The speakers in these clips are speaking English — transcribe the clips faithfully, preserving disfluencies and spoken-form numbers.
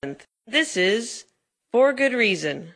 This is For Good Reason.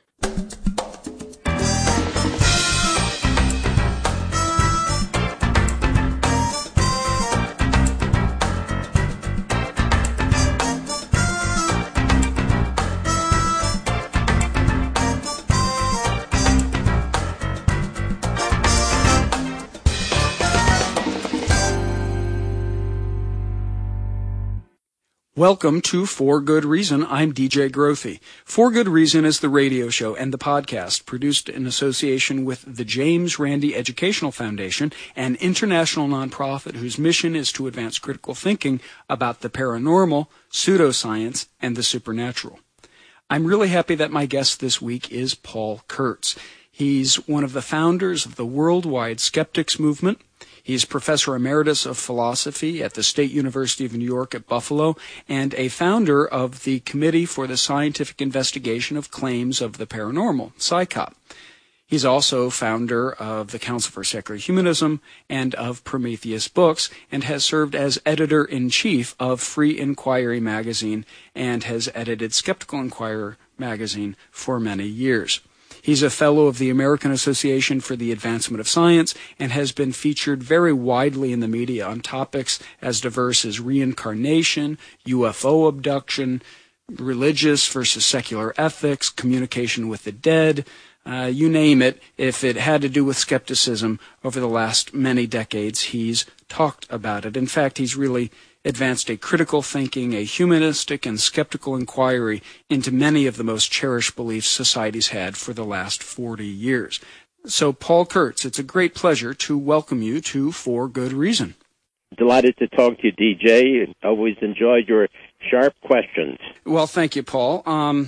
Welcome to For Good Reason. I'm D J Grothe. For Good Reason is the radio show and the podcast produced in association with the James Randi Educational Foundation, an international nonprofit whose mission is to advance critical thinking about the paranormal, pseudoscience, and the supernatural. I'm really happy that my guest this week is Paul Kurtz. He's one of the founders of the Worldwide Skeptics Movement. He's Professor Emeritus of Philosophy at the State University of New York at Buffalo and a founder of the Committee for the Scientific Investigation of Claims of the Paranormal, C I C O P. He's also founder of the Council for Secular Humanism and of Prometheus Books and has served as editor-in-chief of Free Inquiry magazine and has edited Skeptical Inquirer magazine for many years. He's a fellow of the American Association for the Advancement of Science and has been featured very widely in the media on topics as diverse as reincarnation, U F O abduction, religious versus secular ethics, communication with the dead, uh, you name it. If it had to do with skepticism over the last many decades, he's talked about it. In fact, he's really advanced a critical thinking, a humanistic and skeptical inquiry into many of the most cherished beliefs society's had for the last forty years. So, Paul Kurtz, it's a great pleasure to welcome you to For Good Reason. Delighted to talk to you, D J. Always enjoyed your sharp questions. Well, thank you, Paul. Um,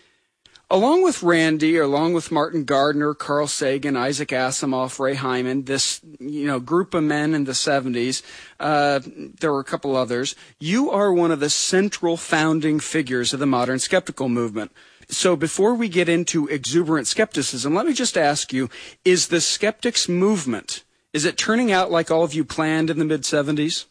along with Randi, along with Martin Gardner, Carl Sagan, Isaac Asimov, Ray Hyman, this you know group of men in the seventies, uh, there were a couple others. You are one of the central founding figures of the modern skeptical movement. So before we get into exuberant skepticism, let me just ask you, is the skeptics movement, is it turning out like all of you planned in the mid-seventies?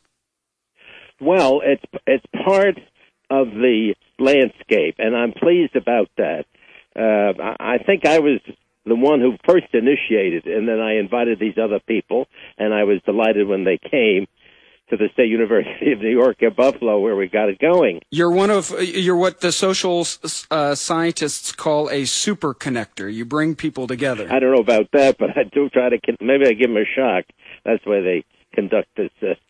Well, it's it's part of the landscape, and I'm pleased about that. Uh, I think I was the one who first initiated, and then I invited these other people, and I was delighted when they came to the State University of New York at Buffalo, where we got it going. You're one of you're what the social uh, scientists call a super connector. You bring people together. I don't know about that, but I do try to. Maybe I give them a shock. That's why they conduct this.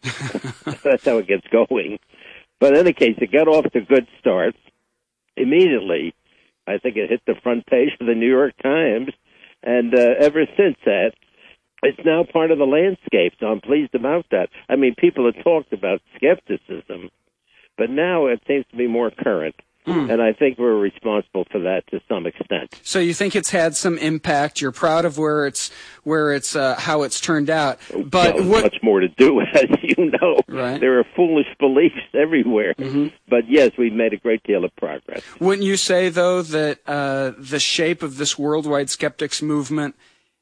Uh, that's how it gets going. But in any case, it got off to a good start immediately. I think it hit the front page of the New York Times, and uh, ever since that, it's now part of the landscape, so I'm pleased about that. I mean, people have talked about skepticism, but now it seems to be more current, mm. and I think we're responsible for that to some extent. So you think it's had some impact? You're proud of where it's where it's uh, how it's turned out, but well, what much more to do, as you know. Right. There are foolish beliefs everywhere, mm-hmm. but yes, we've made a great deal of progress. Wouldn't you say, though, that uh, the shape of this worldwide skeptics movement,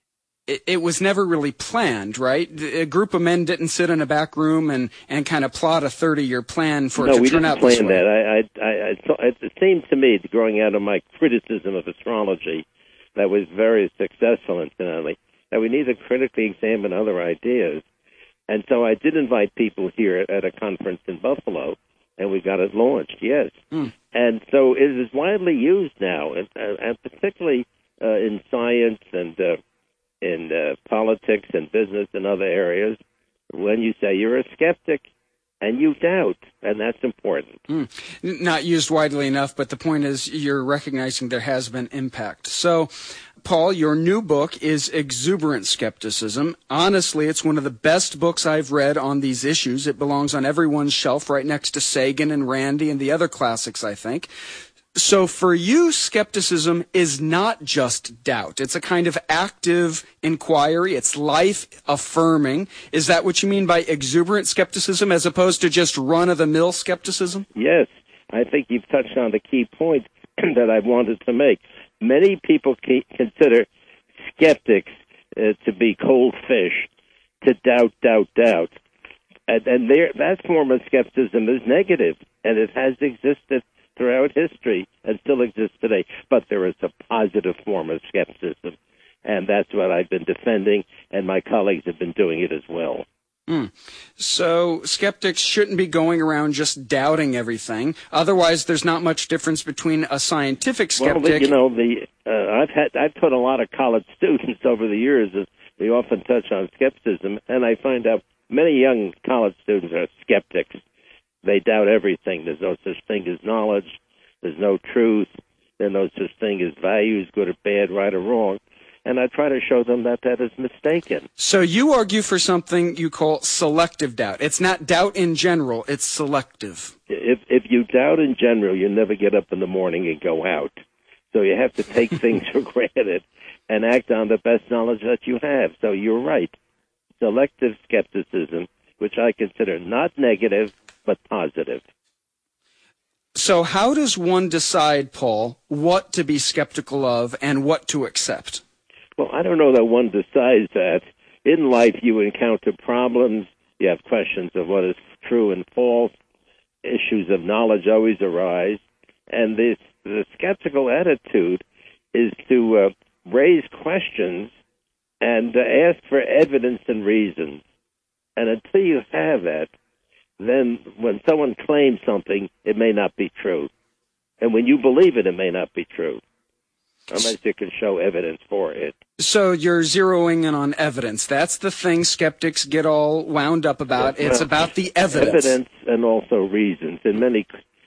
it, it was never really planned, right? A group of men didn't sit in a back room and, and kind of plot a thirty-year plan for no, it to turn out this way. No, we didn't plan that. I, I, I, I, it seemed to me, growing out of my criticism of astrology, that was very successful, incidentally, that we need to critically examine other ideas. And so I did invite people here at a conference in Buffalo, and we got it launched, yes. Mm. And so it is widely used now, and, and particularly uh, in science and uh, in uh, politics and business and other areas, when you say you're a skeptic and you doubt, and that's important. Mm. Not used widely enough, but the point is you're recognizing there has been impact. So, Paul, your new book is Exuberant Skepticism. Honestly, it's one of the best books I've read on these issues. It belongs on everyone's shelf right next to Sagan and Randi and the other classics, I think. So for you, skepticism is not just doubt. It's a kind of active inquiry. It's life-affirming. Is that what you mean by exuberant skepticism as opposed to just run-of-the-mill skepticism? Yes. I think you've touched on the key point that I wanted to make. Many people consider skeptics uh, to be cold fish, to doubt, doubt, doubt. And, and there, that form of skepticism is negative, and it has existed throughout throughout history and still exists today. But there is a positive form of skepticism, and that's what I've been defending, and my colleagues have been doing it as well. Mm. So skeptics shouldn't be going around just doubting everything. Otherwise, there's not much difference between a scientific skeptic. Well, you know, the uh, I've had I've taught a lot of college students over the years. As they often touch on skepticism, and I find out many young college students are skeptics. They doubt everything. There's no such thing as knowledge. There's no truth. There's no such thing as values, good or bad, right or wrong. And I try to show them that that is mistaken. So you argue for something you call selective doubt. It's not doubt in general, it's selective. If if you doubt in general, you never get up in the morning and go out. So you have to take things for granted and act on the best knowledge that you have. So you're right. Selective skepticism, which I consider not negative, but positive. So how does one decide, Paul, what to be skeptical of and what to accept? Well, I don't know that one decides that. In life, you encounter problems. You have questions of what is true and false. Issues of knowledge always arise. And this, the skeptical attitude is to uh, raise questions and uh, ask for evidence and reasons. And until you have that, then when someone claims something, it may not be true. And when you believe it, it may not be true, unless you can show evidence for it. So you're zeroing in on evidence. That's the thing skeptics get all wound up about. Well, it's about the evidence. Evidence and also reasons. In many,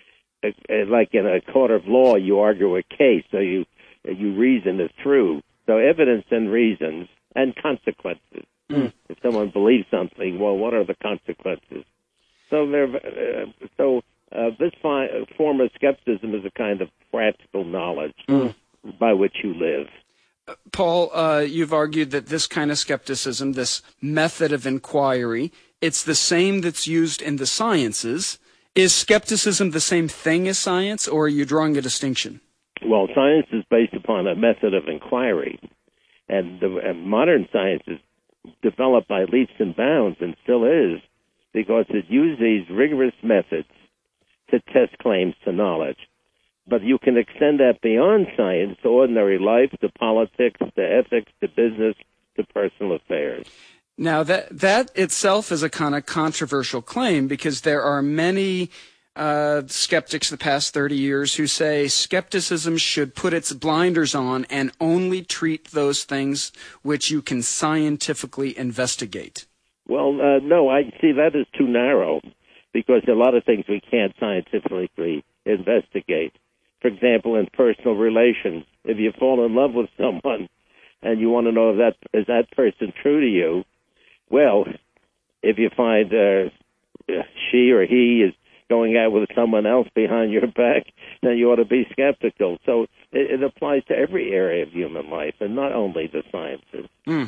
like in a court of law, you argue a case, so you you reason it through. So evidence and reasons and consequences. Mm. If someone believes something, well, what are the consequences? So there, uh, so uh, this fi- form of skepticism is a kind of practical knowledge mm. by which you live. Paul, uh, you've argued that this kind of skepticism, this method of inquiry, it's the same that's used in the sciences. Is skepticism the same thing as science, or are you drawing a distinction? Well, science is based upon a method of inquiry, and, the, and modern science is developed by leaps and bounds, and still is, because it uses these rigorous methods to test claims to knowledge. But you can extend that beyond science to ordinary life, to politics, to ethics, to business, to personal affairs. Now, that that itself is a kind of controversial claim, because there are many uh, skeptics the past thirty years who say skepticism should put its blinders on and only treat those things which you can scientifically investigate. Well, uh, no, I see that is too narrow, because a lot of things we can't scientifically investigate. For example, in personal relations, if you fall in love with someone and you want to know if that is that person true to you, well, if you find uh, she or he is going out with someone else behind your back, then you ought to be skeptical. So it, it applies to every area of human life, and not only the sciences. Mm.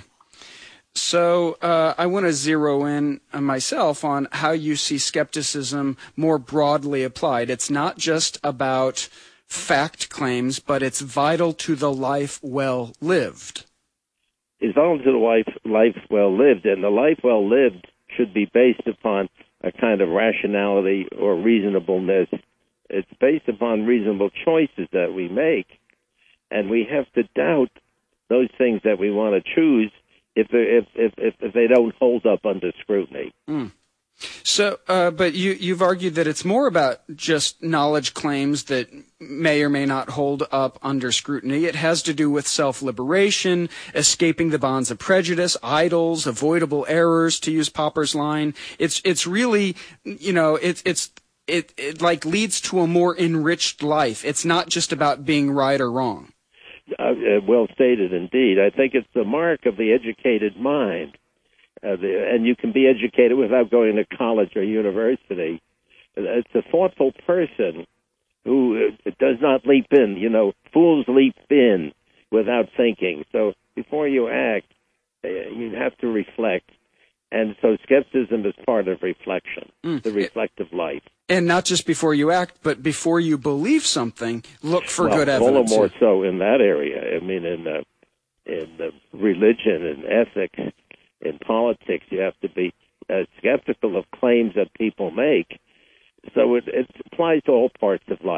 So uh, I want to zero in uh, myself on how you see skepticism more broadly applied. It's not just about fact claims, but it's vital to the life well lived. It's vital to the life, life well lived, and the life well lived should be based upon a kind of rationality or reasonableness. It's based upon reasonable choices that we make, and we have to doubt those things that we want to choose if if if if, if they don't hold up under scrutiny. Mm. So, uh, but you, you've argued that it's more about just knowledge claims that may or may not hold up under scrutiny. It has to do with self-liberation, escaping the bonds of prejudice, idols, avoidable errors, to use Popper's line. It's, it's really, you know, it's, it's, it, it like leads to a more enriched life. It's not just about being right or wrong. Uh, well stated indeed. I think it's the mark of the educated mind. Uh, the, and you can be educated without going to college or university. It's a thoughtful person who uh, does not leap in. You know, fools leap in without thinking. So before you act, uh, you have to reflect. And so skepticism is part of reflection, mm. the reflective life. And not just before you act, but before you believe something, look for well, good evidence. All the more so in that area. I mean, in uh, in uh, religion and ethics, in politics, you have to be uh, skeptical of claims that people make. So it, it applies to all parts of life.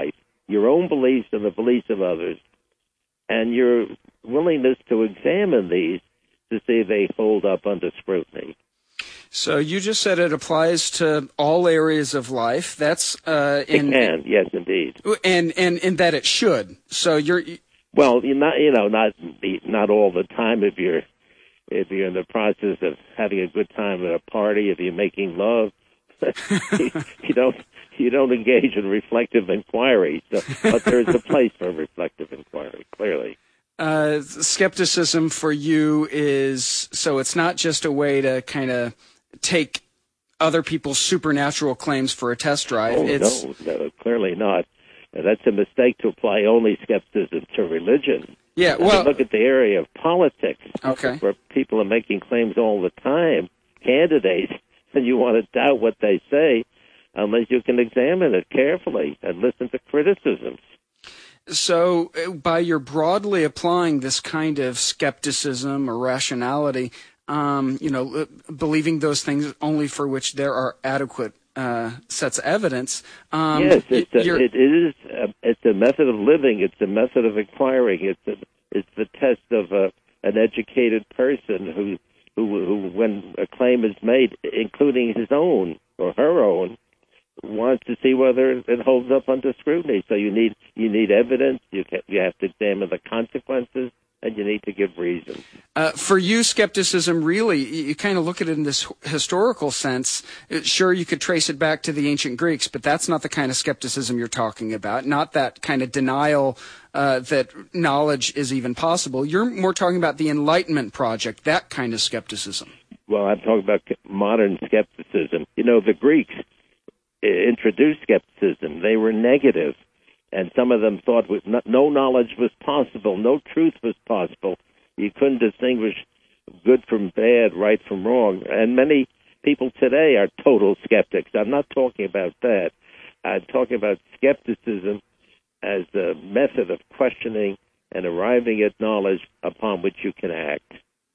your own beliefs and the beliefs of others, and your willingness to examine these to see if they hold up under scrutiny. So you just said it applies to all areas of life. That's uh, in, it can, yes, indeed, and and and that it should. So you're well, you're not, you know, not not all the time. If you're if you're in the process of having a good time at a party, if you're making love, you, you don't you don't engage in reflective inquiry. So, but there's a place for reflective inquiry, clearly. Uh, skepticism for you is, so it's not just a way to kind of take other people's supernatural claims for a test drive. Oh, it's... no, no, clearly not. That's a mistake to apply only skepticism to religion. Yeah, well... well... look at the area of politics, okay, where people are making claims all the time, candidates, and you want to doubt what they say unless you can examine it carefully and listen to criticisms. So by your broadly applying this kind of skepticism or rationality, um, you know, believing those things only for which there are adequate uh, sets of evidence. Um, yes, it's a, it is. A, it's a method of living. It's a method of inquiring. It's a, it's the test of a, an educated person who, who, who, when a claim is made, including his own or her own, wants to see whether it holds up under scrutiny. So you need you need evidence. You can, you have to examine the consequences, and you need to give reasons. Uh, for you, skepticism really, you kind of look at it in this historical sense. Sure, you could trace it back to the ancient Greeks, but that's not the kind of skepticism you're talking about. Not that kind of denial uh, that knowledge is even possible. You're more talking about the Enlightenment project, that kind of skepticism. Well, I'm talking about modern skepticism. You know, the Greeks introduced skepticism. They were negative, and some of them thought no knowledge was possible, no truth was possible. You couldn't distinguish good from bad, right from wrong. And many people today are total skeptics. I'm not talking about that. I'm talking about skepticism as a method of questioning and arriving at knowledge upon which you can act.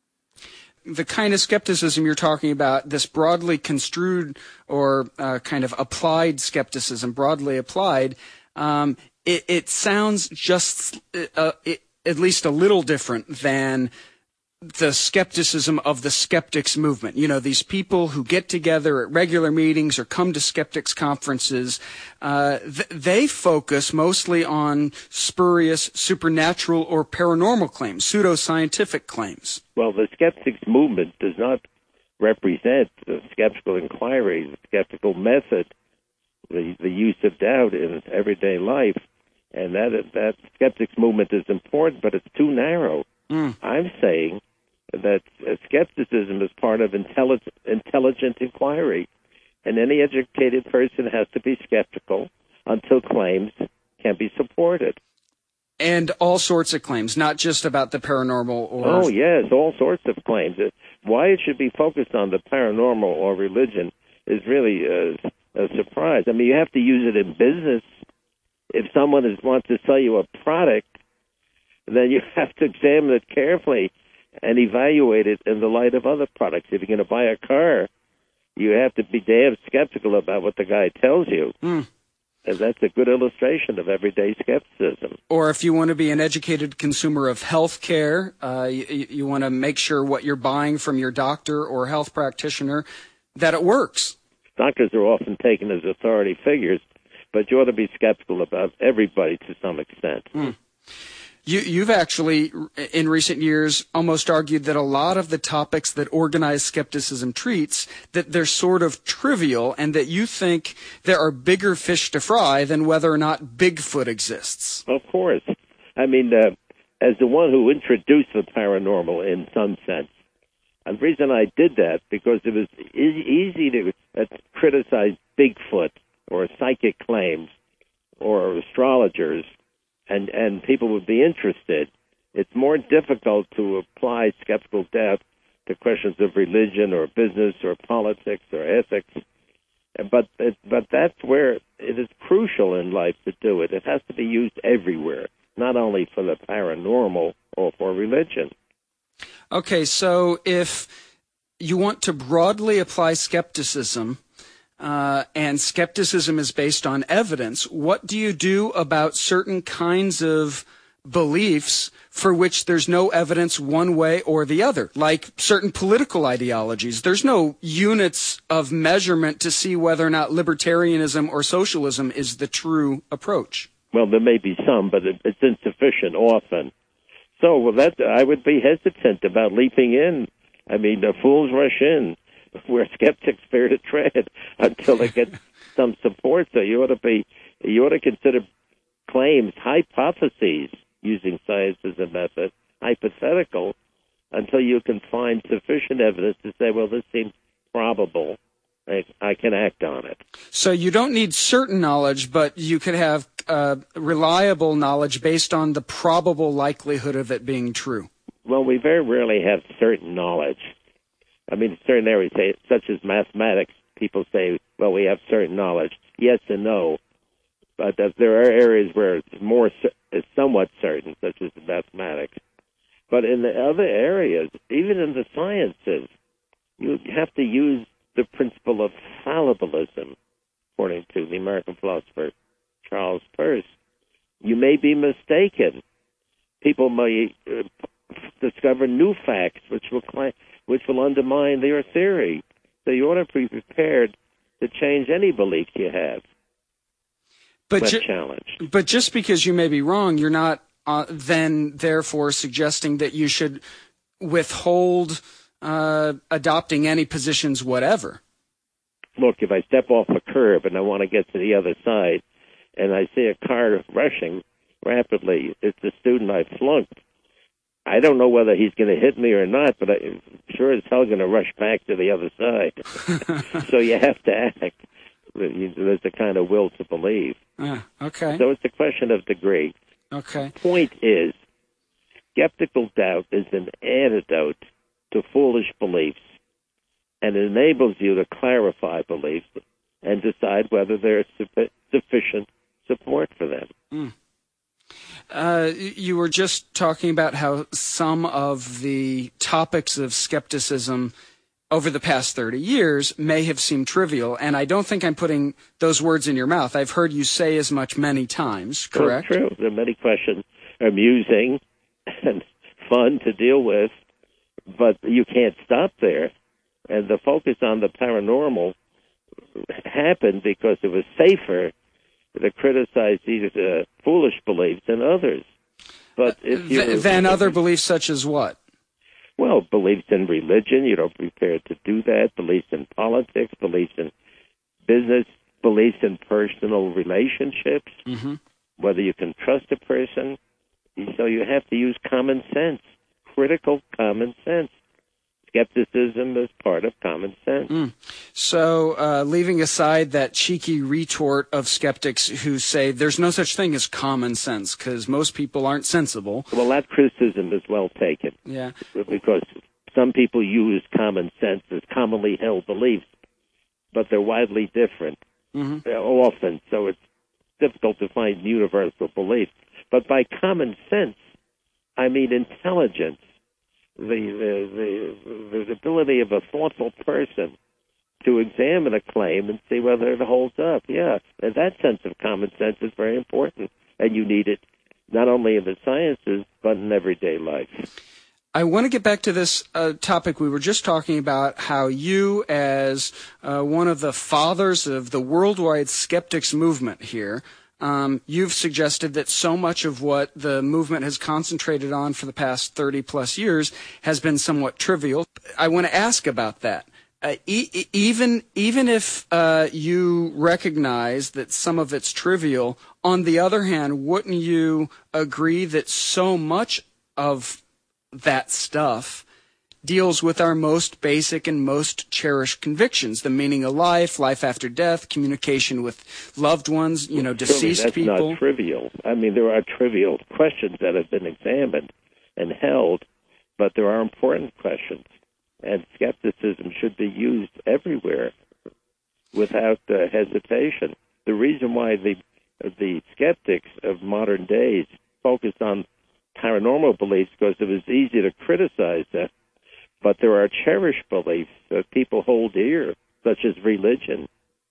The kind of skepticism you're talking about, this broadly construed or uh, kind of applied skepticism, broadly applied, um, it, it sounds just uh, it, at least a little different than the skepticism of the skeptics movement. You know, these people who get together at regular meetings or come to skeptics conferences, uh, th- they focus mostly on spurious supernatural or paranormal claims, pseudoscientific claims. Well, the skeptics movement does not represent the skeptical inquiry, the skeptical method, the, the use of doubt in everyday life. And that that skeptics movement is important, but it's too narrow. Mm. I'm saying that skepticism is part of intelligent, intelligent inquiry, and any educated person has to be skeptical until claims can be supported. And all sorts of claims, not just about the paranormal or... Oh, yes, all sorts of claims. Why it should be focused on the paranormal or religion is really a, a surprise. I mean, you have to use it in business. If someone is, wants to sell you a product, then you have to examine it carefully and evaluate it in the light of other products. If you're going to buy a car, you have to be damn skeptical about what the guy tells you. Mm. And that's a good illustration of everyday skepticism. Or if you want to be an educated consumer of health care, uh, you, you want to make sure what you're buying from your doctor or health practitioner, that it works. Doctors are often taken as authority figures, but you ought to be skeptical about everybody to some extent. Mm. You, you've actually, in recent years, almost argued that a lot of the topics that organized skepticism treats, that they're sort of trivial, and that you think there are bigger fish to fry than whether or not Bigfoot exists. Of course. I mean, uh, as the one who introduced the paranormal in some sense, and the reason I did that, because it was e- easy to uh, criticize Bigfoot or psychic claims or astrologers, and, and people would be interested. It's more difficult to apply skeptical doubt to questions of religion or business or politics or ethics. But but that's where it is crucial in life to do it. It has to be used everywhere, not only for the paranormal or for religion. Okay, so if you want to broadly apply skepticism, uh, and skepticism is based on evidence, what do you do about certain kinds of beliefs for which there's no evidence one way or the other, like certain political ideologies? There's no units of measurement to see whether or not libertarianism or socialism is the true approach. Well, there may be some, but it, it's insufficient often. So, well, that I would be hesitant about leaping in. I mean, the fools rush in where skeptics fear to tread until they get some support. So you ought to be, you ought to consider claims, hypotheses, using science as a method, hypothetical, until you can find sufficient evidence to say, well, this seems probable. I, I can act on it. So you don't need certain knowledge, but you could have uh, reliable knowledge based on the probable likelihood of it being true. Well, we very rarely have certain knowledge. I mean, certain areas, such as mathematics, people say, well, we have certain knowledge. Yes and no. But there are areas where it's more, it's somewhat certain, such as mathematics. But in the other areas, even in the sciences, you have to use the principle of fallibilism, according to the American philosopher Charles Peirce. You may be mistaken. People may uh, discover new facts which will cl- which will undermine their theory. So you ought to be prepared to change any beliefs you have. But, ju- challenged. but just because you may be wrong, you're not uh, then therefore suggesting that you should withhold uh, adopting any positions whatever. Look, if I step off a curb and I want to get to the other side, and I see a car rushing rapidly, it's the student I flunked. I don't know whether he's going to hit me or not, but I'm sure as hell going to rush back to the other side. So you have to act. There's a kind of will to believe. Uh, okay. So it's a question of degree. Okay. Point is, skeptical doubt is an antidote to foolish beliefs, and it enables you to clarify beliefs and decide whether there's su- sufficient support for them. Mm. Uh, you were just talking about how some of the topics of skepticism over the past thirty years may have seemed trivial, and I don't think I'm putting those words in your mouth. I've heard you say as much many times, correct? Oh, true. There are many questions amusing and fun to deal with, but you can't stop there. And the focus on the paranormal happened because it was safer to criticize these uh, foolish beliefs than others. But if you Th- than other beliefs such as what? Well, beliefs in religion, you don't prepare to do that. Beliefs in politics, beliefs in business, beliefs in personal relationships, mm-hmm. whether you can trust a person. So you have to use common sense, critical common sense. Skepticism is part of common sense. Mm. So, uh, leaving aside that cheeky retort of skeptics who say there's no such thing as common sense because most people aren't sensible. Well, that criticism is well taken. Yeah. Because some people use common sense as commonly held beliefs, but they're widely different mm-hmm. often, so it's difficult to find universal beliefs. But by common sense, I mean intelligence. The, the the the ability of a thoughtful person to examine a claim and see whether it holds up. Yeah, and that sense of common sense is very important, and you need it not only in the sciences but in everyday life. I want to get back to this uh, topic. We were just talking about how you, as uh, one of the fathers of the worldwide skeptics movement here, Um, you've suggested that so much of what the movement has concentrated on for the past thirty plus years has been somewhat trivial. I want to ask about that. Uh, e- even even if uh, you recognize that some of it's trivial, on the other hand, wouldn't you agree that so much of that stuff deals with our most basic and most cherished convictions, the meaning of life, life after death, communication with loved ones, you know, deceased that's people? That's not trivial. I mean, there are trivial questions that have been examined and held, but there are important questions, and skepticism should be used everywhere without uh, hesitation. The reason why the the skeptics of modern days focus on paranormal beliefs because it was easy to criticize them. But there are cherished beliefs that people hold dear, such as religion,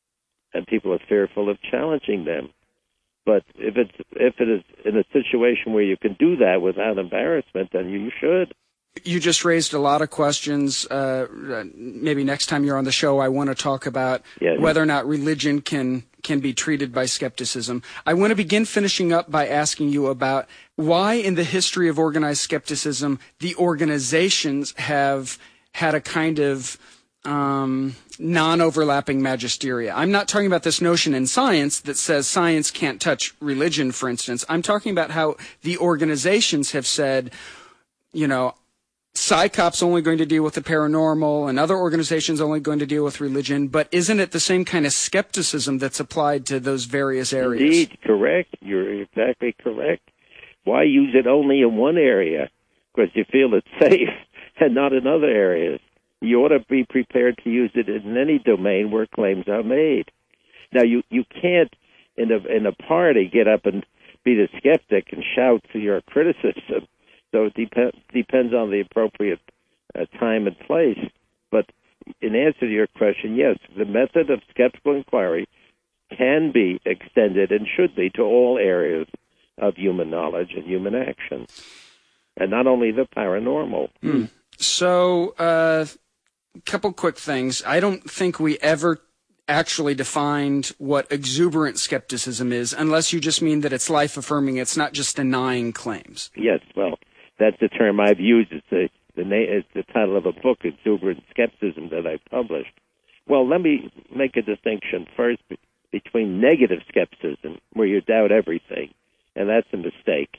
and people are fearful of challenging them. But if it's if it is in a situation where you can do that without embarrassment, then you should. You just raised a lot of questions. Uh, maybe next time you're on the show, I want to talk about yes. whether or not religion can can be treated by skepticism. I want to begin finishing up by asking you about why in the history of organized skepticism the organizations have had a kind of um, non-overlapping magisteria. I'm not talking about this notion in science that says science can't touch religion, for instance. I'm talking about how the organizations have said, you know, PsyCop's only going to deal with the paranormal and other organizations only going to deal with religion, but isn't it the same kind of skepticism that's applied to those various areas? Indeed, correct. You're exactly correct. Why use it only in one area? Because you feel it's safe and not in other areas. You ought to be prepared to use it in any domain where claims are made. Now, you, you can't, in a, in a party, get up and be the skeptic and shout for your criticism. So it dep- depends on the appropriate uh, time and place. But in answer to your question, yes, the method of skeptical inquiry can be extended and should be to all areas of human knowledge and human action, and not only the paranormal. Hmm. So a uh, couple quick things. I don't think we ever actually defined what exuberant skepticism is, unless you just mean that it's life-affirming, it's not just denying claims. Yes, well, that's the term I've used. It's the, the, na- it's the title of a book, Exuberant Skepticism, that I published. Well, let me make a distinction first be- between negative skepticism, where you doubt everything, and that's a mistake.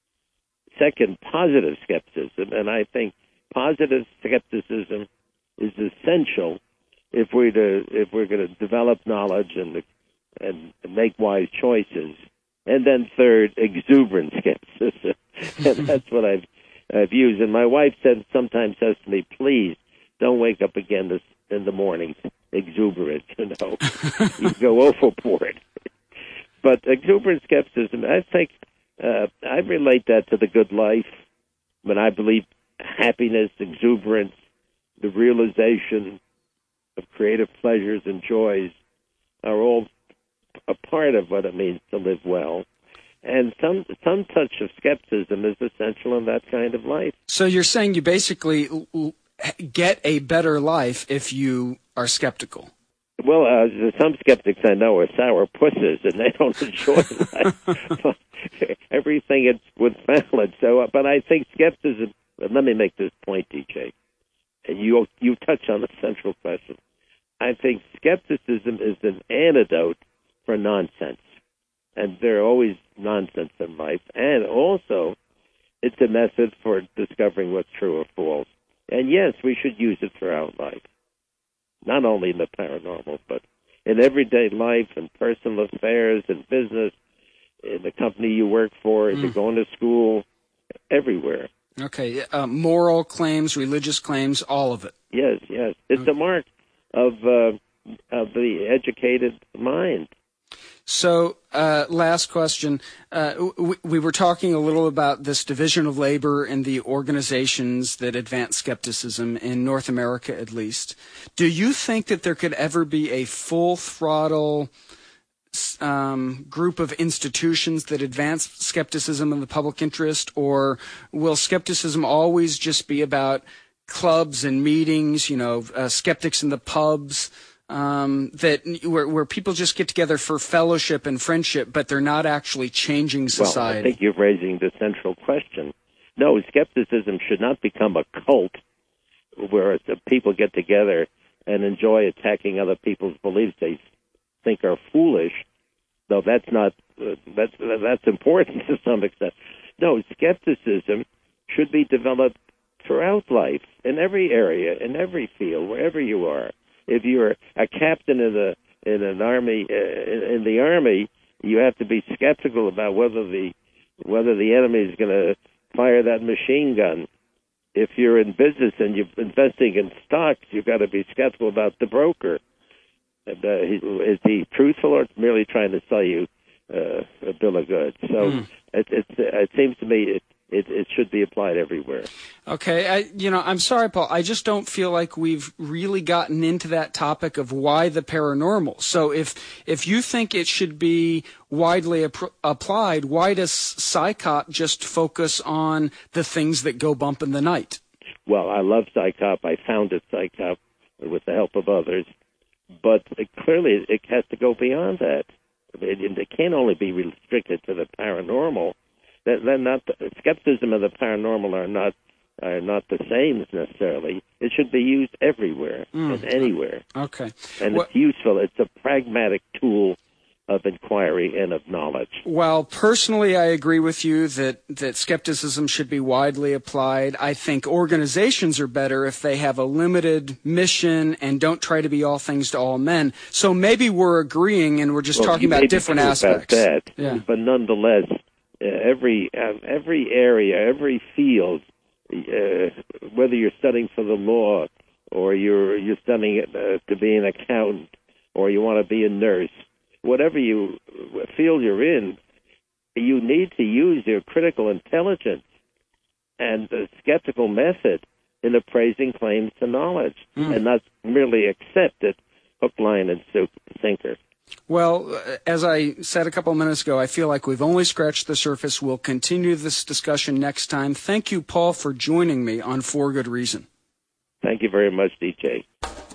Second, positive skepticism, and I think positive skepticism is essential if we're to if we're going to develop knowledge and and make wise choices. And then third, exuberant skepticism, and that's what I've I've used. And my wife said sometimes says to me, "Please don't wake up again this in the morning exuberant. You know, you go overboard." But exuberant skepticism, I think uh, I relate that to the good life. When I believe happiness, exuberance, the realization of creative pleasures and joys are all a part of what it means to live well. And some some touch of skepticism is essential in that kind of life. So you're saying you basically get a better life if you are skeptical. Well, uh, some skeptics I know are sour pusses, and they don't enjoy life. Everything is with balance. So, uh, but I think skepticism, let me make this point, D J, and you you touch on the central question. I think skepticism is an antidote for nonsense. And there are always nonsense in life. And also, it's a method for discovering what's true or false. And yes, we should use it throughout life. Not only in the paranormal, but in everyday life and personal affairs and business, in the company you work for, if mm. you're going to school, everywhere. Okay. Uh, moral claims, religious claims, all of it. Yes, yes. It's a mark of, uh, of the educated mind. So, uh, last question. Uh, we, we were talking a little about this division of labor in the organizations that advance skepticism, in North America at least. Do you think that there could ever be a full throttle um, group of institutions that advance skepticism in the public interest, or will skepticism always just be about clubs and meetings, you know, uh, skeptics in the pubs? Um, that where, where people just get together for fellowship and friendship, but they're not actually changing society. Well, I think you're raising the central question. No, skepticism should not become a cult where people get together and enjoy attacking other people's beliefs they think are foolish. Though that's not uh, that's that's important to some extent. No, skepticism should be developed throughout life, in every area, in every field, wherever you are. If you're a captain in the in an army uh, in, in the army, you have to be skeptical about whether the whether the enemy is going to fire that machine gun. If you're in business and you're investing in stocks, you've got to be skeptical about the broker. And, uh, is he truthful or merely trying to sell you uh, a bill of goods? So mm. it, it, it seems to me it, it, it should be applied everywhere. Okay, I, you know, I'm sorry, Paul. I just don't feel like we've really gotten into that topic of why the paranormal. So if if you think it should be widely ap- applied, why does PsyCop just focus on the things that go bump in the night? Well, I love PsyCop. I founded PsyCop with the help of others. But it, clearly it has to go beyond that. It, it can't only be restricted to the paranormal. They're not, skepticism and the paranormal are not are not the same necessarily. It should be used everywhere mm. and anywhere. Okay. And well, it's useful. It's a pragmatic tool of inquiry and of knowledge. Well, personally, I agree with you that, that skepticism should be widely applied. I think organizations are better if they have a limited mission and don't try to be all things to all men. So maybe we're agreeing and we're just well, talking about different aspects. About that, yeah. But nonetheless, uh, every uh, every area, every field, uh, whether you're studying for the law or you're you're studying uh, to be an accountant or you want to be a nurse, whatever you field you're in, you need to use your critical intelligence and the skeptical method in appraising claims to knowledge, mm. and not merely accept it hook, line, and sinker. Well, as I said a couple of minutes ago, I feel like we've only scratched the surface. We'll continue this discussion next time. Thank you, Paul, for joining me on For Good Reason. Thank you very much, D J.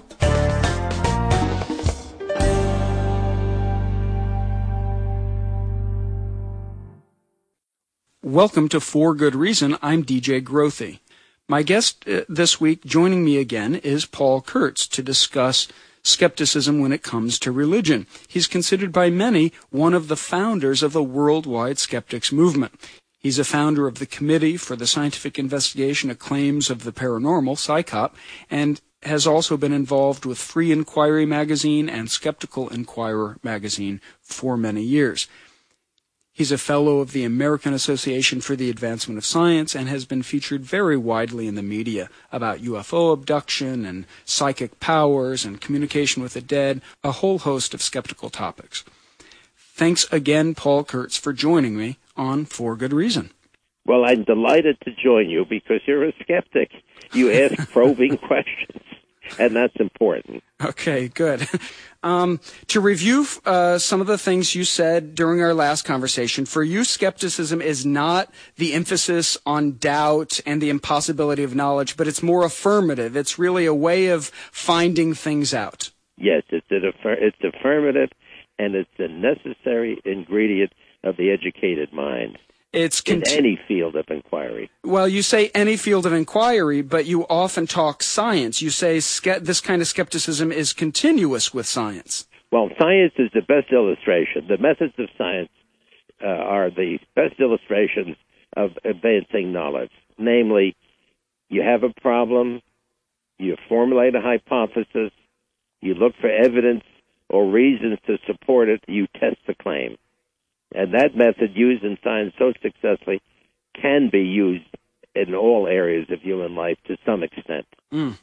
Welcome to For Good Reason. I'm D J Grothe. My guest uh, this week joining me again is Paul Kurtz to discuss skepticism when it comes to religion. He's considered by many one of the founders of the worldwide skeptics movement. He's a founder of the Committee for the Scientific Investigation of Claims of the Paranormal, PsyCop, and has also been involved with Free Inquiry magazine and Skeptical Inquirer magazine for many years. He's a fellow of the American Association for the Advancement of Science and has been featured very widely in the media about U F O abduction and psychic powers and communication with the dead, a whole host of skeptical topics. Thanks again, Paul Kurtz, for joining me on For Good Reason. Well, I'm delighted to join you because you're a skeptic. You ask probing questions, and that's important. Okay, good. Um, to review uh, some of the things you said during our last conversation, for you, skepticism is not the emphasis on doubt and the impossibility of knowledge, but it's more affirmative. It's really a way of finding things out. Yes, it's, an affir- it's affirmative, and it's a necessary ingredient of the educated mind. It's in cont- any field of inquiry. Well, you say any field of inquiry, but you often talk science. You say ske- this kind of skepticism is continuous with science. Well, science is the best illustration. The methods of science uh, are the best illustrations of advancing knowledge. Namely, you have a problem, you formulate a hypothesis, you look for evidence or reasons to support it, you test the claim. And that method used in science so successfully can be used in all areas of human life to some extent. Mm.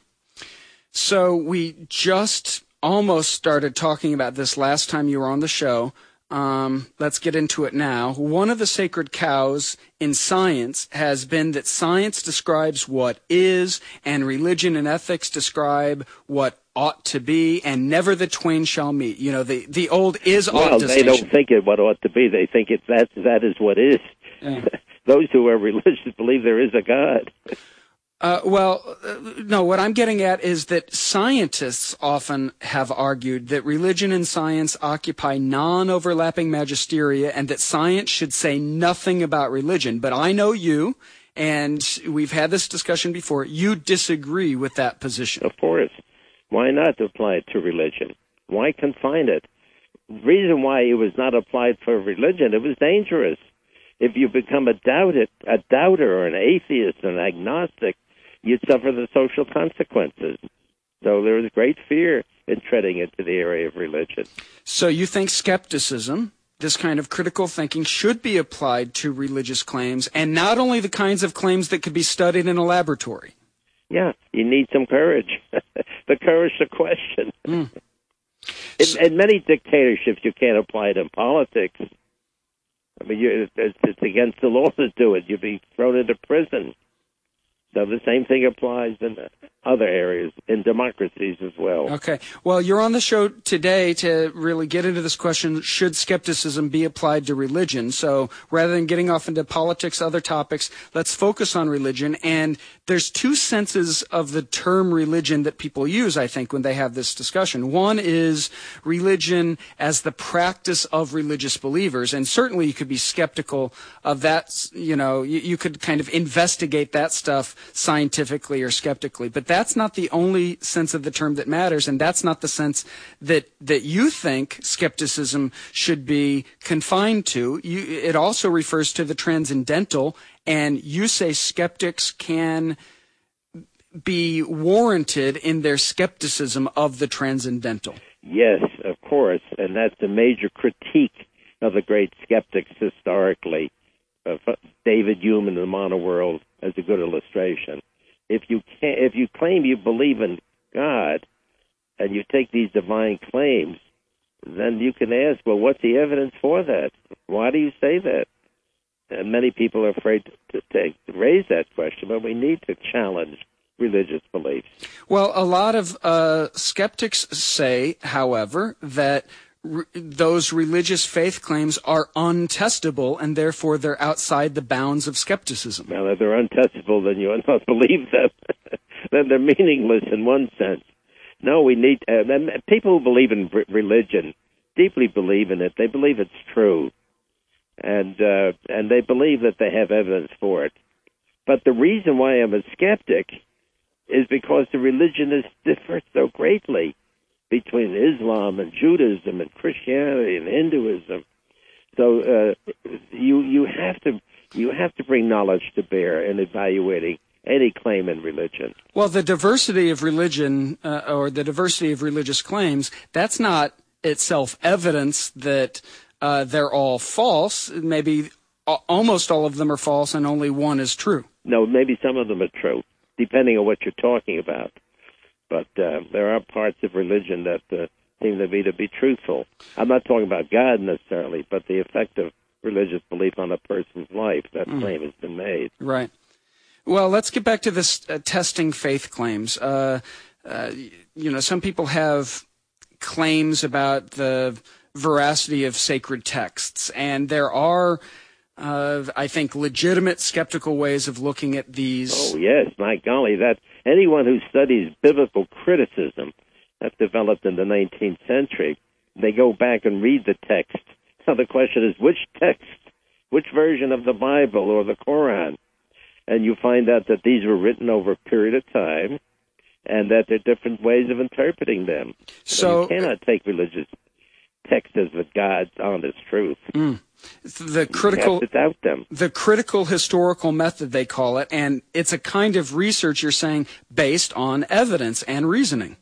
So we just almost started talking about this last time you were on the show. Um, let's get into it now. One of the sacred cows in science has been that science describes what is, and religion and ethics describe what ought to be, and never the twain shall meet. You know, the, the old is ought well, distinction. They don't think it what ought to be. They think it that that is what is. Yeah. Those who are religious believe there is a God. Uh, well, uh, no, what I'm getting at is that scientists often have argued that religion and science occupy non-overlapping magisteria and that science should say nothing about religion. But I know you, and we've had this discussion before, you disagree with that position. Of course. Why not apply it to religion? Why confine it? The reason why it was not applied for religion, it was dangerous. If you become a doubter, a doubter or an atheist or an agnostic, you'd suffer the social consequences. So there was great fear in treading into the area of religion. So you think skepticism, this kind of critical thinking, should be applied to religious claims, and not only the kinds of claims that could be studied in a laboratory? Yeah, you need some courage. The courage to question. Mm. In, in many dictatorships, you can't apply it in politics. I mean, you, it's, it's against the law to do it. You'd be thrown into prison. So the same thing applies in other areas, in democracies as well. Okay. Well, you're on the show today to really get into this question, should skepticism be applied to religion? So rather than getting off into politics, other topics, let's focus on religion. And there's two senses of the term religion that people use, I think, when they have this discussion. One is religion as the practice of religious believers. And certainly you could be skeptical of that. You know, you, you could kind of investigate that stuff scientifically or skeptically. But that's not the only sense of the term that matters, and that's not the sense that that you think skepticism should be confined to. You, it also refers to the transcendental, and you say skeptics can be warranted in their skepticism of the transcendental. Yes, of course, and that's a major critique of the great skeptics historically. Uh, David Hume in The Modern World as a good illustration. If you can, if you claim you believe in God and you take these divine claims, then you can ask, well, what's the evidence for that? Why do you say that? And many people are afraid to, take, to raise that question, but we need to challenge religious beliefs. Well, a lot of uh, skeptics say, however, that re- those religious faith claims are untestable, and therefore they're outside the bounds of skepticism. Now, if they're untestable, then you will not believe them. Then they're meaningless in one sense. No, we need uh, people who believe in religion deeply believe in it. They believe it's true, and uh, and they believe that they have evidence for it. But the reason why I'm a skeptic is because the religionists differ so greatly between Islam and Judaism and Christianity and Hinduism. So uh, you you have to you have to bring knowledge to bear in evaluating any claim in religion. Well, the diversity of religion uh, or the diversity of religious claims, that's not itself evidence that uh, they're all false. Maybe a- almost all of them are false and only one is true. No, maybe some of them are true, depending on what you're talking about. But uh, there are parts of religion that uh, seem to me to be truthful. I'm not talking about God necessarily, but the effect of religious belief on a person's life. That mm. claim has been made. Right. Well, let's get back to this uh, testing faith claims. Uh, uh, you know, some people have claims about the veracity of sacred texts, and there are, uh, I think, legitimate skeptical ways of looking at these. Oh, yes, my golly, that anyone who studies biblical criticism that's developed in the nineteenth century, they go back and read the text. So the question is, which text, which version of the Bible or the Quran? And you find out that these were written over a period of time, and that there are different ways of interpreting them. So, so you cannot take religious texts as the God's honest truth. Mm. The critical, you have to doubt them. The critical historical method, they call it, and it's a kind of research, you're saying, based on evidence and reasoning.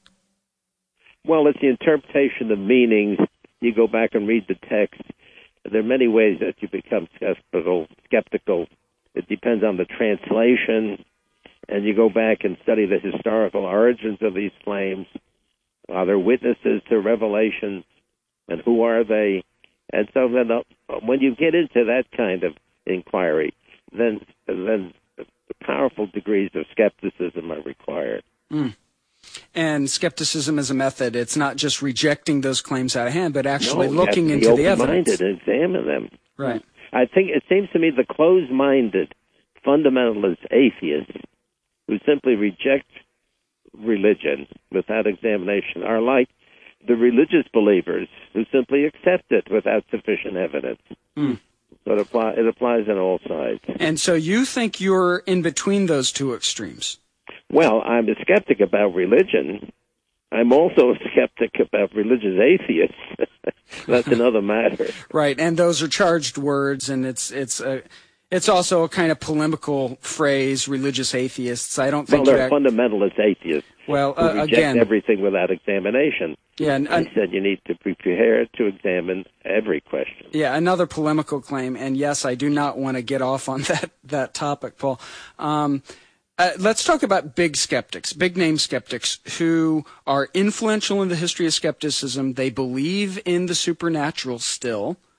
Well, it's the interpretation of meanings. You go back and read the text. There are many ways that you become skeptical. skeptical. It depends on the translation, and you go back and study the historical origins of these claims. Are there witnesses to revelations, and who are they? And so then, uh, when you get into that kind of inquiry, then then powerful degrees of skepticism are required. Mm. And skepticism is a method. It's not just rejecting those claims out of hand, but actually no, looking you have to into be the evidence. open-minded and examine them. Right. I think it seems to me the closed-minded fundamentalist atheists who simply reject religion without examination are like the religious believers who simply accept it without sufficient evidence. Mm. So it, apply, it applies on all sides. And so you think you're in between those two extremes? Well, I'm a skeptic about religion. I'm also a skeptic about religious atheists. That's another matter. Right, and those are charged words, and it's it's a, it's also a kind of polemical phrase, religious atheists. I don't think well, they're act- fundamentalist atheists well, who uh, reject again, everything without examination. Yeah, and, I said you need to be prepared to examine every question. Yeah, another polemical claim, and yes, I do not want to get off on that, that topic, Paul. Um, Uh, let's talk about big skeptics, big-name skeptics who are influential in the history of skepticism. They believe in the supernatural still,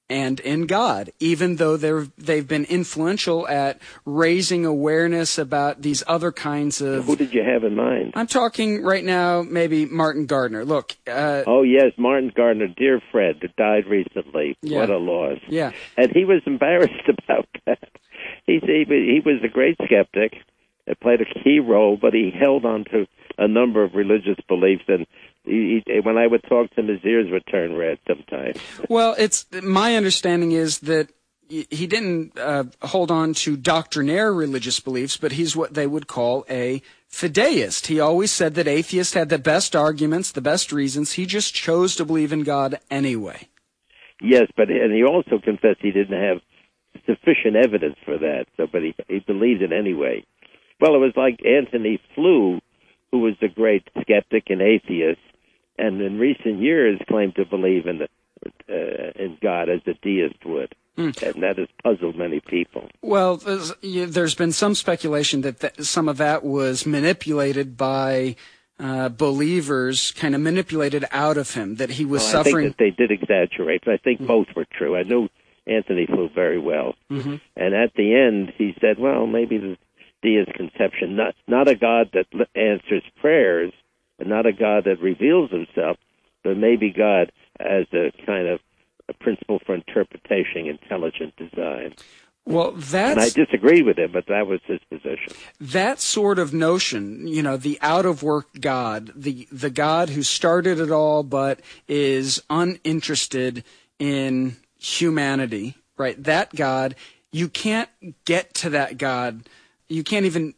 and in God, even though they're, they've been influential at raising awareness about these other kinds of... Who did you have in mind? I'm talking right now maybe Martin Gardner. Look... Uh, oh, yes, Martin Gardner, dear friend, who died recently. Yeah. What a loss. Yeah. And he was embarrassed about that. He's, he, he was a great skeptic. It played a key role, but he held on to a number of religious beliefs, and he, he, when I would talk to him, his ears would turn red sometimes. Well, it's my understanding is that he didn't uh, hold on to doctrinaire religious beliefs, but he's what they would call a fideist. He always said that atheists had the best arguments, the best reasons. He just chose to believe in God anyway. Yes, but and he also confessed he didn't have sufficient evidence for that, so but he, he believed it anyway. Well, it was like Antony Flew, who was a great skeptic and atheist, and in recent years claimed to believe in the, uh, in God as a deist would, mm. and that has puzzled many people. Well, there's, there's been some speculation that th- some of that was manipulated by uh, believers, kind of manipulated out of him, that he was well, suffering. I think that they did exaggerate, but I think mm. both were true. I knew Antony Flew very well, mm-hmm. and at the end he said, well, maybe the deist conception, not not a God that answers prayers, and not a God that reveals himself, but maybe God as a kind of a principle for interpretation, intelligent design. Well, that's... And I disagreed with him, but that was his position. That sort of notion, you know, the out-of-work God, the, the God who started it all but is uninterested in humanity, right? That God, you can't get to that God. You can't even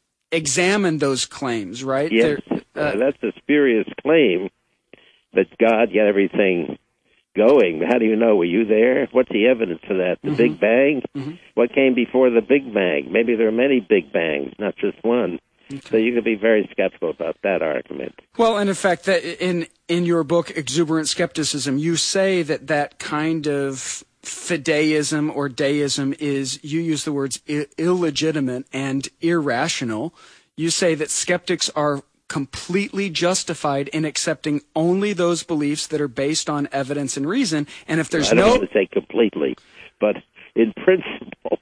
examine those claims, right? Yes, uh, uh, that's a spurious claim that God got everything going. How do you know? Were you there? What's the evidence for that? The mm-hmm. Big Bang? Mm-hmm. What came before the Big Bang? Maybe there are many Big Bangs, not just one. Okay. So you could be very skeptical about that argument. Well, and in fact, that in in your book, Exuberant Skepticism, you say that that kind of fideism or deism is, you use the words I- illegitimate and irrational. You say that skeptics are completely justified in accepting only those beliefs that are based on evidence and reason, and if there's I don't no... want to say completely, but in principle,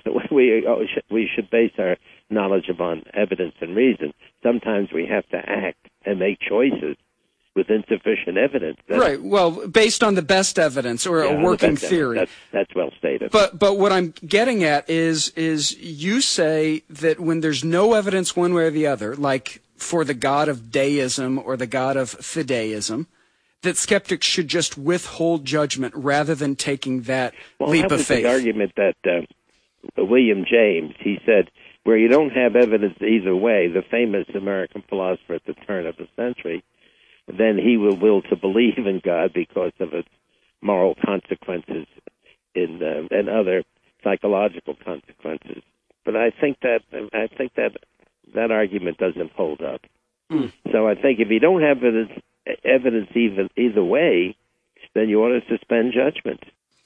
we we should base our knowledge upon evidence and reason. Sometimes we have to act and make choices with insufficient evidence. That's, right. Well, based on the best evidence or yeah, a working that's, theory. That's, that's well stated. But but what I'm getting at is is you say that when there's no evidence one way or the other, like for the God of deism or the God of fideism, that skeptics should just withhold judgment rather than taking that well, leap that of was faith. The argument that uh, William James, he said, where you don't have evidence either way, the famous American philosopher at the turn of the century, then he will will to believe in God because of its moral consequences in uh, and other psychological consequences. But I think that I think that that argument doesn't hold up. Mm. So I think if you don't have evidence, evidence even either way, then you ought to suspend judgment.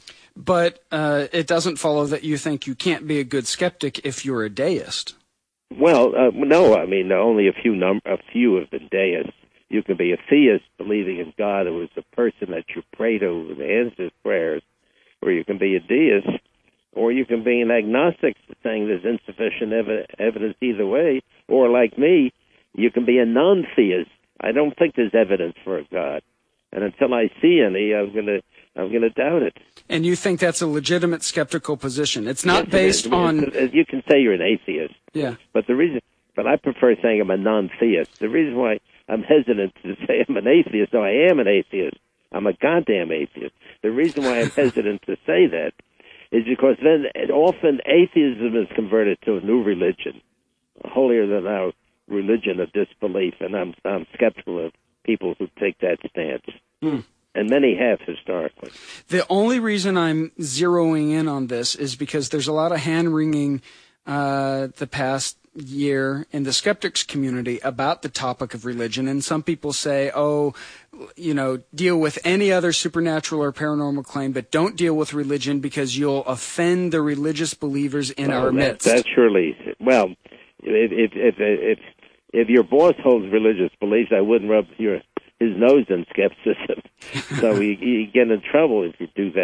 But uh, it doesn't follow that you think you can't be a good skeptic if you're a deist. Well, uh, no, I mean only a few num- a few have been deists. You can be a theist, believing in God who is a person that you pray to and answers prayers, or you can be a deist, or you can be an agnostic, saying there's insufficient ev- evidence either way, or like me, you can be a non-theist. I don't think there's evidence for a God, and until I see any, I'm gonna I'm gonna doubt it. And you think that's a legitimate skeptical position? It's not yes, based it on. It's, you can say you're an atheist. Yeah. But the reason, but I prefer saying I'm a non-theist. The reason why I'm hesitant to say I'm an atheist, though I am an atheist. I'm a goddamn atheist. The reason why I'm hesitant to say that is because then often atheism is converted to a new religion, holier than thou religion of disbelief, and I'm I'm skeptical of people who take that stance. Hmm. And many have historically. The only reason I'm zeroing in on this is because there's a lot of hand-wringing uh, the past year in the skeptics community about the topic of religion, and some people say, oh, you know, deal with any other supernatural or paranormal claim, but don't deal with religion because you'll offend the religious believers in well, our that, midst. That's surely, well, if, if, if, if, if your boss holds religious beliefs, I wouldn't rub your his nose in skepticism. So you, you get in trouble if you do that.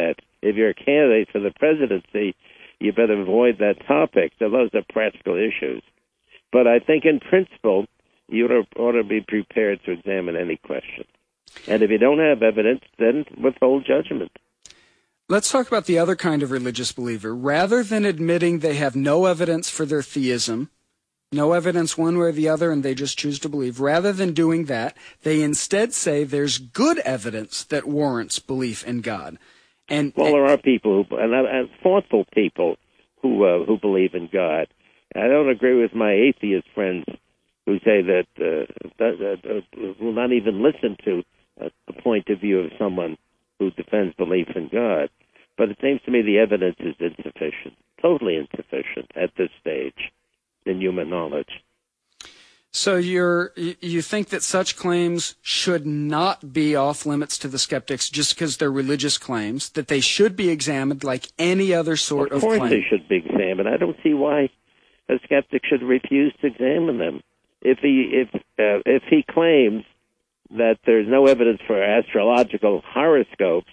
if you're a candidate for the presidency, you better avoid that topic. So those are practical issues. But I think in principle, you ought to, ought to be prepared to examine any question. And if you don't have evidence, then withhold judgment. Let's talk about the other kind of religious believer. Rather than admitting they have no evidence for their theism, no evidence one way or the other, and they just choose to believe, rather than doing that, they instead say there's good evidence that warrants belief in God. And Well, there are people, who, and, and thoughtful people, who uh, who believe in God. I don't agree with my atheist friends who say that, uh, that, that uh, will not even listen to uh, the point of view of someone who defends belief in God. But it seems to me the evidence is insufficient, totally insufficient at this stage in human knowledge. So you're, you think that such claims should not be off limits to the skeptics just because they're religious claims, that they should be examined like any other sort of claim? Of course they should be examined. I don't see why a skeptic should refuse to examine them. If he if uh, if he claims that there's no evidence for astrological horoscopes,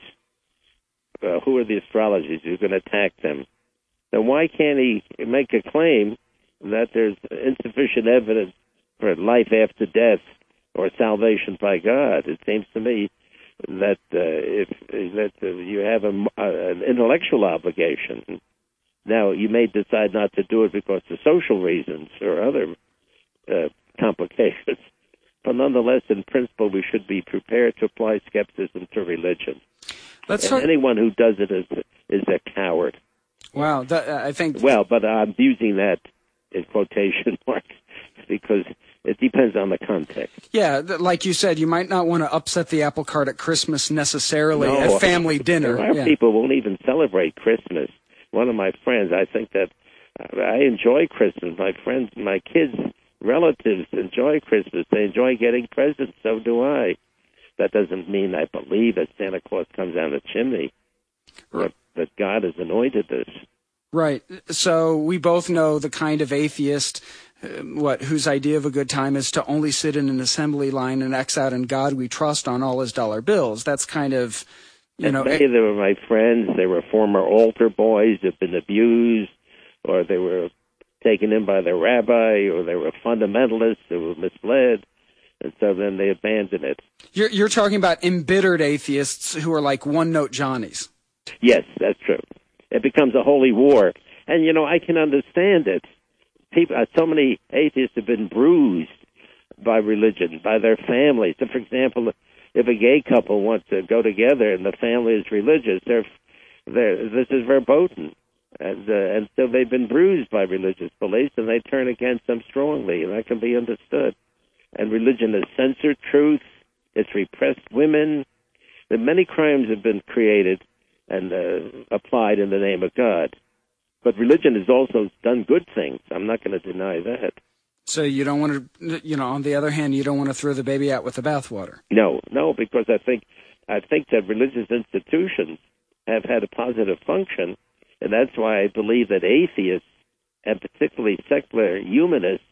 uh, who are the astrologers who can attack them? Then why can't he make a claim that there's insufficient evidence for life after death or salvation by God? It seems to me that uh, if that uh, you have a, uh, an intellectual obligation. Now, you may decide not to do it because of social reasons or other uh, complications, but nonetheless, in principle, we should be prepared to apply skepticism to religion. Let's and talk- anyone who does it is is a coward. Wow, that, I think... Well, but I'm using that in quotation marks because it depends on the context. Yeah, th- like you said, you might not want to upset the apple cart at Christmas necessarily, No, at family dinner. Our yeah. people won't even celebrate Christmas. One of my friends, I think that I enjoy Christmas. My friends, my kids, relatives enjoy Christmas. They enjoy getting presents. So do I. That doesn't mean I believe that Santa Claus comes down the chimney. That, that God has anointed this. Right. So we both know the kind of atheist, uh, what, whose idea of a good time is to only sit in an assembly line and X out "In God We Trust" on all his dollar bills. That's kind of, you and know. Many it, of them were my friends. They were former altar boys who've been abused, or they were taken in by their rabbi, or they were fundamentalists who were misled, and so then they abandoned it. You're, you're talking about embittered atheists who are like one-note Johnnies. Yes, that's true. It becomes a holy war. And, you know, I can understand it. People, uh, so many atheists have been bruised by religion, by their families. So, for example, if a gay couple wants to go together and the family is religious, they're, they're, this is verboten. And, uh, and so they've been bruised by religious beliefs, and they turn against them strongly, and that can be understood. And religion has censored truth. It's repressed women. And many crimes have been created and uh, applied in the name of God. But religion has also done good things. I'm not going to deny that. So you don't want to, you know, on the other hand, you don't want to throw the baby out with the bathwater. No, no, because I think I think that religious institutions have had a positive function, and that's why I believe that atheists, and particularly secular humanists,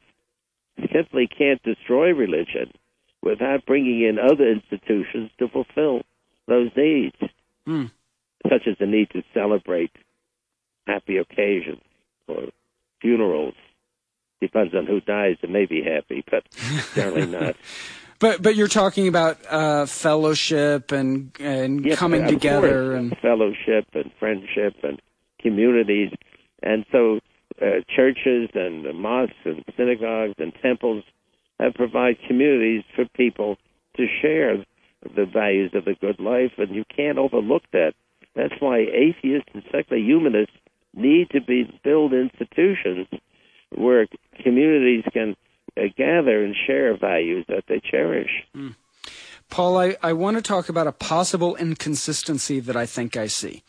simply can't destroy religion without bringing in other institutions to fulfill those needs, Hmm. such as the need to celebrate happy occasions or funerals. Depends on who dies. It may be happy, but generally not. But but you're talking about uh, fellowship and and Yes, coming of together course, and fellowship and friendship and communities. And so uh, churches and mosques and synagogues and temples have provide communities for people to share the values of the good life, and you can't overlook that. That's why atheists and secular humanists need to be build institutions where communities can uh, gather and share values that they cherish. Mm. Paul, I, I want to talk about a possible inconsistency that I think I see.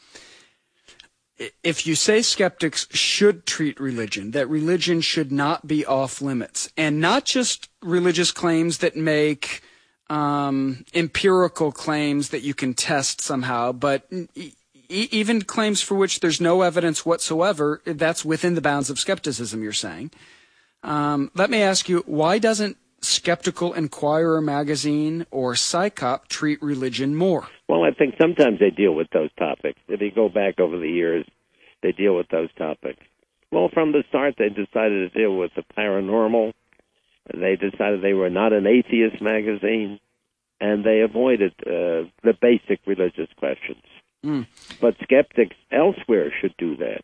If you say skeptics should treat religion, that religion should not be off limits, and not just religious claims that make um, empirical claims that you can test somehow, but e- even claims for which there's no evidence whatsoever, that's within the bounds of skepticism, you're saying. Um, let me ask you, why doesn't Skeptical Inquirer magazine or Psychop treat religion more? Well, I think sometimes they deal with those topics. If you go back over the years, they deal with those topics. Well, from the start, they decided to deal with the paranormal. They decided they were not an atheist magazine, and they avoided uh, the basic religious questions. Mm. But skeptics elsewhere should do that.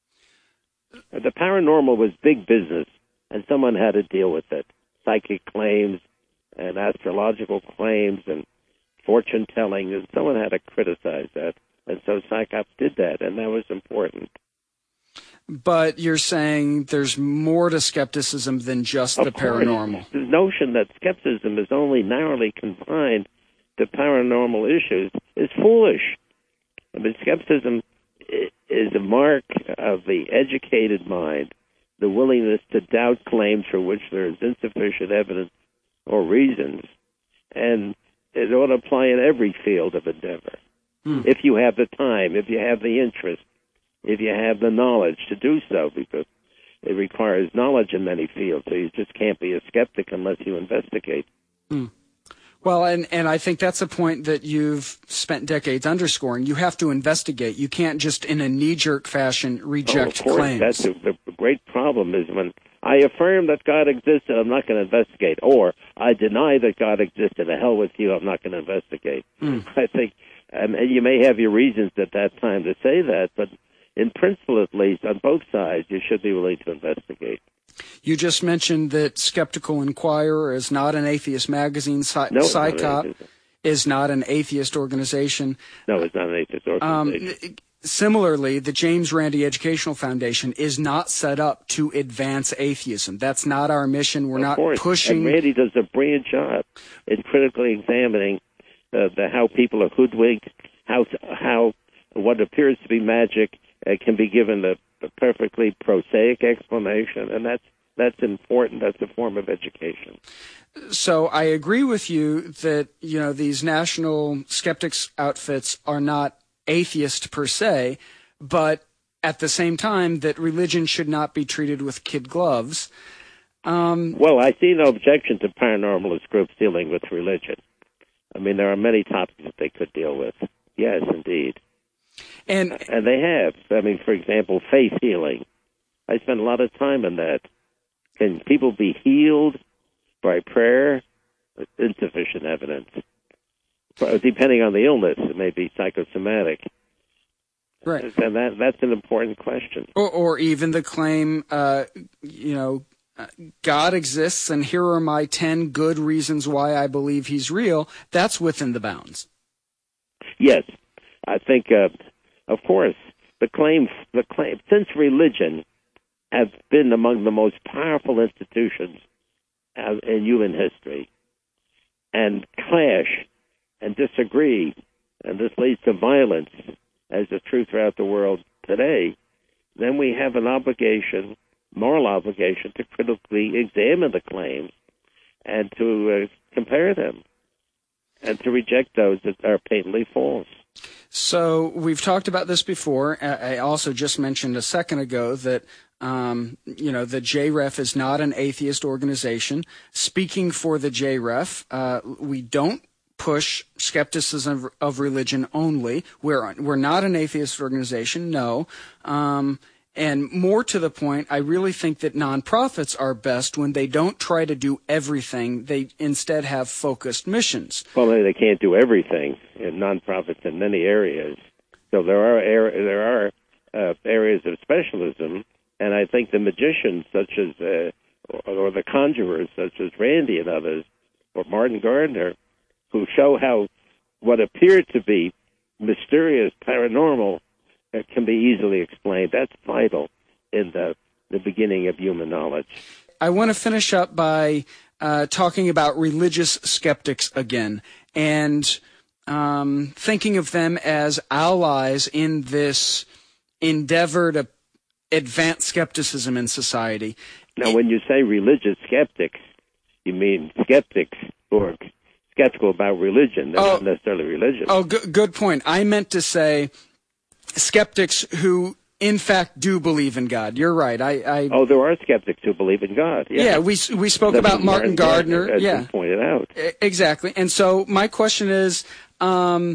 The paranormal was big business, and someone had to deal with it. Psychic claims and astrological claims and fortune-telling, and someone had to criticize that. And so Psychops did that, and that was important. But you're saying there's more to skepticism than just of the course, paranormal. The notion that skepticism is only narrowly confined to paranormal issues is foolish. I mean, skepticism is a mark of the educated mind, the willingness to doubt claims for which there is insufficient evidence or reasons, and it ought to apply in every field of endeavor. Hmm. If you have the time, if you have the interest, if you have the knowledge to do so, because it requires knowledge in many fields, so you just can't be a skeptic unless you investigate. Hmm. Well, and, and I think that's a point that you've spent decades underscoring. You have to investigate. You can't just, in a knee-jerk fashion, reject oh, of course. claims. That's a, the great problem is when I affirm that God existed, I'm not going to investigate. Or I deny that God existed, the hell with you, I'm not going to investigate. Mm. I think, um, and you may have your reasons at that time to say that, but in principle at least, on both sides, you should be willing to investigate. You just mentioned that Skeptical Inquirer is not an atheist magazine. Psy- no, Psychop is not an atheist organization. No, it's not an atheist organization. Um, similarly, the James Randi Educational Foundation is not set up to advance atheism. That's not our mission. We're of not course. pushing. And Randi does a brilliant job in critically examining uh, the, how people are hoodwinked, how how what appears to be magic uh, can be given a, a perfectly prosaic explanation, and that's that's important. That's a form of education. So I agree with you that, you know, these national skeptics outfits are not atheist per se, but at the same time that religion should not be treated with kid gloves. Um, well, I see no objection to paranormalist groups dealing with religion. I mean, there are many topics that they could deal with. Yes, indeed. And, and they have. I mean, for example, faith healing. I spend a lot of time on that. Can people be healed by prayer? Insufficient evidence. Depending on the illness, it may be psychosomatic. Right. And that, that's an important question. Or, or even the claim, uh, you know, God exists and here are my ten good reasons why I believe he's real. That's within the bounds. Yes. I think, uh, of course, the claim, the claim, since religion has been among the most powerful institutions in human history, and clash and disagree, and this leads to violence, as is true throughout the world today, then we have an obligation, moral obligation, to critically examine the claims and to uh, compare them and to reject those that are patently false. So we've talked about this before. I also just mentioned a second ago that Um, you know, the J R E F is not an atheist organization. Speaking for the J R E F, uh, we don't push skepticism of, of religion only. We're we're not an atheist organization, no. Um, and more to the point, I really think that nonprofits are best when they don't try to do everything. They instead have focused missions. Well, they can't do everything in nonprofits in many areas. So there are there are uh, areas of specialism. And I think the magicians, such as, uh, or the conjurers, such as Randi and others, or Martin Gardner, who show how what appeared to be mysterious, paranormal, uh, can be easily explained. That's vital in the, the beginning of human knowledge. I want to finish up by uh, talking about religious skeptics again, and um, thinking of them as allies in this endeavor to advanced skepticism in society. Now, when you say religious skeptics, you mean skeptics who are skeptical about religion. They're oh, not necessarily religious. Oh, good, good point. I meant to say skeptics who, in fact, do believe in God. You're right. I, I oh, there are skeptics who believe in God. Yeah, yeah we we spoke That's about Martin, Martin Gardner. Gardner, as yeah, you pointed out. Exactly. And so my question is, um,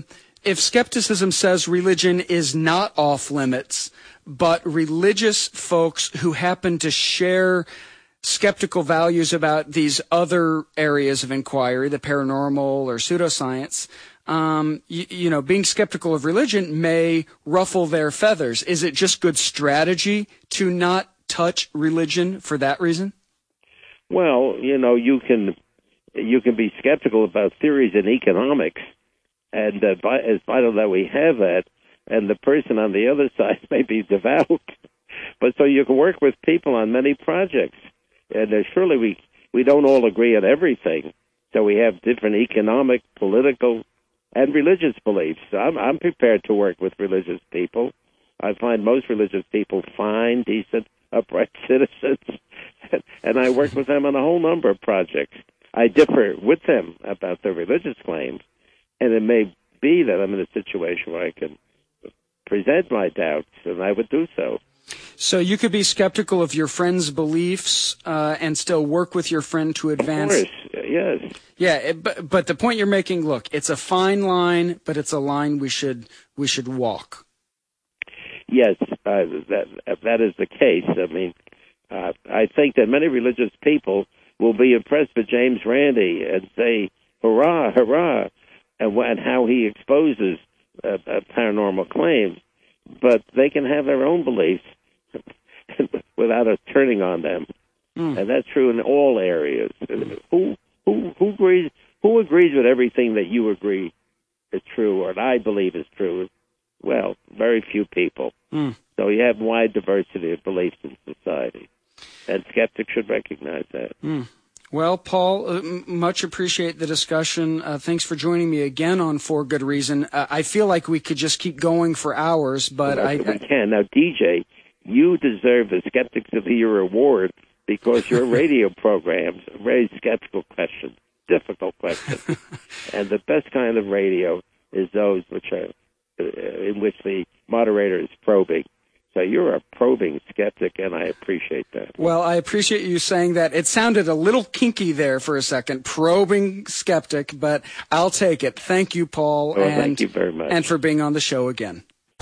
if skepticism says religion is not off limits, but religious folks who happen to share skeptical values about these other areas of inquiry, the paranormal or pseudoscience, um, you, you know, being skeptical of religion may ruffle their feathers. Is it just good strategy to not touch religion for that reason? Well, you know, you can you can be skeptical about theories in economics, and uh, it's vital that we have that. And the person on the other side may be devout, but so you can work with people on many projects. And uh, surely we we don't all agree on everything. So we have different economic, political, and religious beliefs. I'm I'm prepared to work with religious people. I find most religious people fine, decent, upright citizens, and I work with them on a whole number of projects. I differ with them about their religious claims, and it may be that I'm in a situation where I can present my doubts, and I would do so. So you could be skeptical of your friend's beliefs uh, and still work with your friend to advance. Of course, yes. Yeah, it, but but the point you're making, look, it's a fine line, but it's a line we should we should walk. Yes, uh, that that is the case. I mean, uh, I think that many religious people will be impressed with James Randi and say, "Hurrah, hurrah!" and, and how he exposes uh, uh, paranormal claims. But they can have their own beliefs without us turning on them, mm. and that's true in all areas. Who who who agrees? Who agrees with everything that you agree is true, or that I believe is true? Well, very few people. Mm. So you have wide diversity of beliefs in society, and skeptics should recognize that. Mm. Well, Paul, uh, much appreciate the discussion. Uh, thanks for joining me again on For Good Reason. Uh, I feel like we could just keep going for hours, but well, I, we can. Now, D J, you deserve the Skeptics of the Year award because your radio programs raise skeptical questions, difficult questions, and the best kind of radio is those which are uh, in which the moderator is probing. So you're a probing skeptic, and I appreciate that. Well, I appreciate you saying that. It sounded a little kinky there for a second, probing skeptic, but I'll take it. Thank you, Paul. Well, and, thank you very much. And for being on the show again.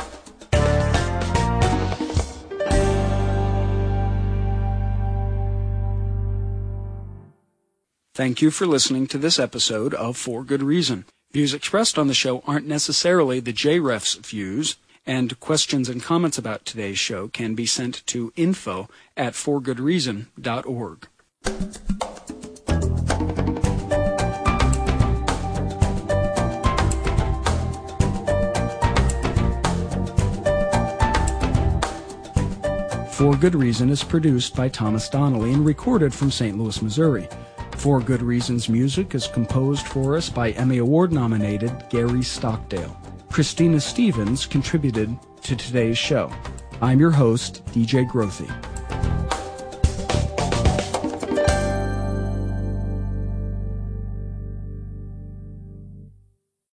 Thank you for listening to this episode of For Good Reason. Views expressed on the show aren't necessarily the J R E F's views, and questions and comments about today's show can be sent to info at for good reason dot org. For Good Reason is produced by Thomas Donnelly and recorded from Saint Louis, Missouri. For Good Reason's music is composed for us by Emmy Award-nominated Gary Stockdale. Christina Stevens contributed to today's show. I'm your host, D J Grothe.